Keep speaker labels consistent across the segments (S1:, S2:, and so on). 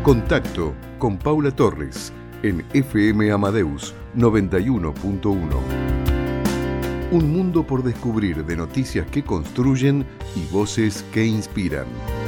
S1: Contacto con Paula Torres en FM Amadeus 91.1. Un mundo por descubrir, de noticias que construyen y voces que inspiran.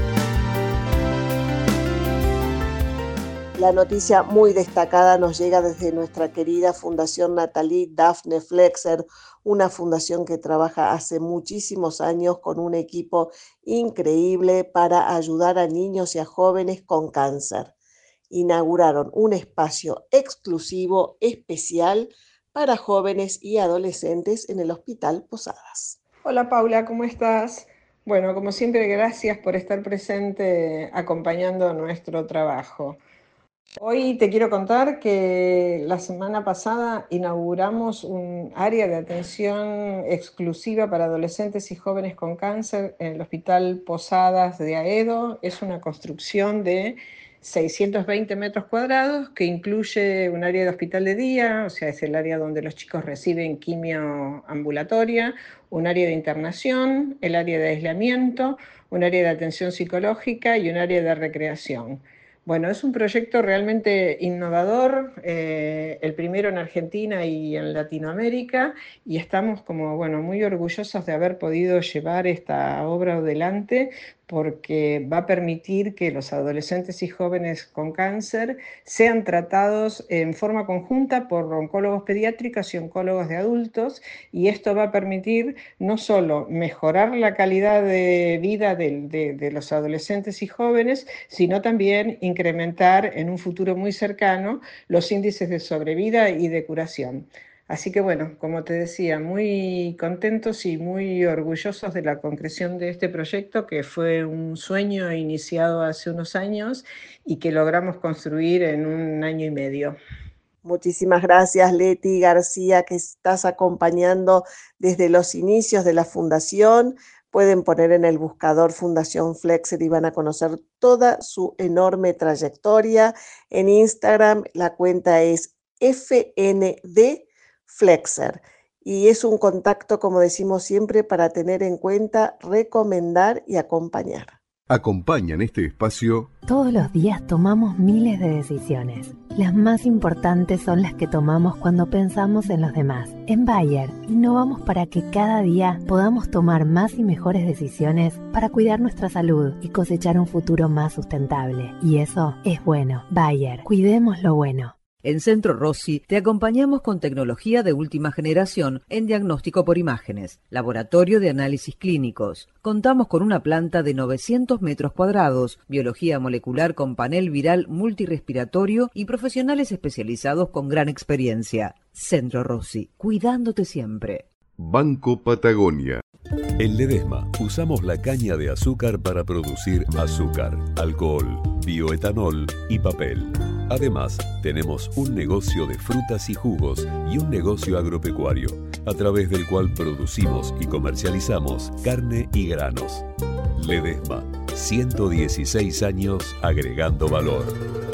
S2: La noticia muy destacada nos llega desde nuestra querida Fundación Nathalie Daphne Flexer, una fundación que trabaja hace muchísimos años con un equipo increíble para ayudar a niños y a jóvenes con cáncer. Inauguraron un espacio exclusivo, especial, para jóvenes y adolescentes en el Hospital Posadas.
S3: Hola Paula, ¿cómo estás? Bueno, como siempre, gracias por estar presente acompañando nuestro trabajo. Hoy te quiero contar que la semana pasada inauguramos un área de atención exclusiva para adolescentes y jóvenes con cáncer en el Hospital Posadas de Aedo. Es una construcción de 620 metros cuadrados que incluye un área de hospital de día, o sea, es el área donde los chicos reciben quimio ambulatoria, un área de internación, el área de aislamiento, un área de atención psicológica y un área de recreación. Bueno, es un proyecto realmente innovador, el primero en Argentina y en Latinoamérica, y estamos muy orgullosos de haber podido llevar esta obra adelante, porque va a permitir que los adolescentes y jóvenes con cáncer sean tratados en forma conjunta por oncólogos pediátricos y oncólogos de adultos, y esto va a permitir no solo mejorar la calidad de vida de los adolescentes y jóvenes, sino también incrementar en un futuro muy cercano los índices de sobrevida y de curación. Así que bueno, como te decía, muy contentos y muy orgullosos de la concreción de este proyecto, que fue un sueño iniciado hace unos años y que logramos construir en 1 año y medio.
S2: Muchísimas gracias, Leti García, que estás acompañando desde los inicios de la fundación. Pueden poner en el buscador Fundación Flexer y van a conocer toda su enorme trayectoria. En Instagram la cuenta es FND Flexer y es un contacto, como decimos siempre, para tener en cuenta, recomendar y acompañar.
S1: Acompañan este espacio.
S4: Todos los días tomamos miles de decisiones. Las más importantes son las que tomamos cuando pensamos en los demás. En Bayer, innovamos para que cada día podamos tomar más y mejores decisiones para cuidar nuestra salud y cosechar un futuro más sustentable. Y eso es bueno. Bayer, cuidemos lo bueno.
S5: En Centro Rossi te acompañamos con tecnología de última generación en diagnóstico por imágenes, laboratorio de análisis clínicos. Contamos con una planta de 900 metros cuadrados, biología molecular con panel viral multirrespiratorio y profesionales especializados con gran experiencia. Centro Rossi, cuidándote siempre.
S1: Banco Patagonia.
S6: En Ledesma usamos la caña de azúcar para producir azúcar, alcohol, bioetanol y papel. Además, tenemos un negocio de frutas y jugos y un negocio agropecuario, a través del cual producimos y comercializamos carne y granos. Ledesma, 116 años agregando valor.